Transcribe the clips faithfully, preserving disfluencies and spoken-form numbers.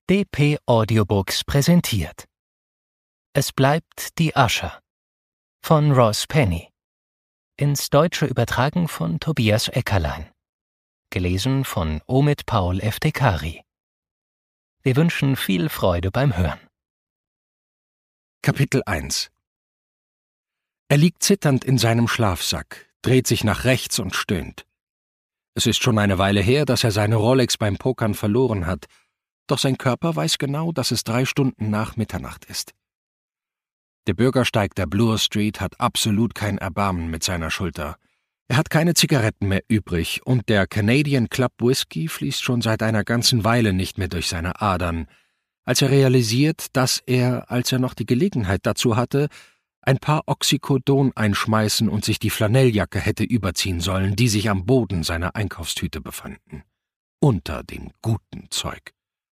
D P Audiobooks präsentiert Es bleibt die Asche von Ross Penny, ins Deutsche übertragen von Tobias Eckerlein, gelesen von Omid Paul Eftekari. Wir wünschen viel Freude beim Hören. Kapitel eins. Er liegt zitternd in seinem Schlafsack, dreht sich nach rechts und stöhnt. Es ist schon eine Weile her, dass er seine Rolex beim Pokern verloren hat, doch sein Körper weiß genau, dass es drei Stunden nach Mitternacht ist. Der Bürgersteig der Bloor Street hat absolut kein Erbarmen mit seiner Schulter. Er hat keine Zigaretten mehr übrig und der Canadian Club Whisky fließt schon seit einer ganzen Weile nicht mehr durch seine Adern, als er realisiert, dass er, als er noch die Gelegenheit dazu hatte, ein paar Oxycodon einschmeißen und sich die Flanelljacke hätte überziehen sollen, die sich am Boden seiner Einkaufstüte befanden. Unter dem guten Zeug.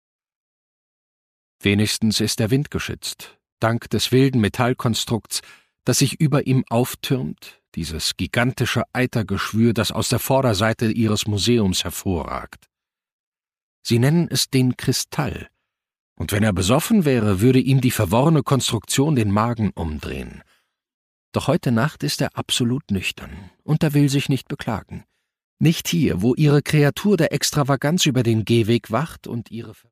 Wenigstens ist der Wind geschützt, dank des wilden Metallkonstrukts, das sich über ihm auftürmt, dieses gigantische Eitergeschwür, das aus der Vorderseite ihres Museums hervorragt. Sie nennen es den Kristall, und wenn er besoffen wäre, würde ihm die verworrene Konstruktion den Magen umdrehen. Doch heute Nacht ist er absolut nüchtern, und er will sich nicht beklagen. Nicht hier, wo ihre Kreatur der Extravaganz über den Gehweg wacht und ihre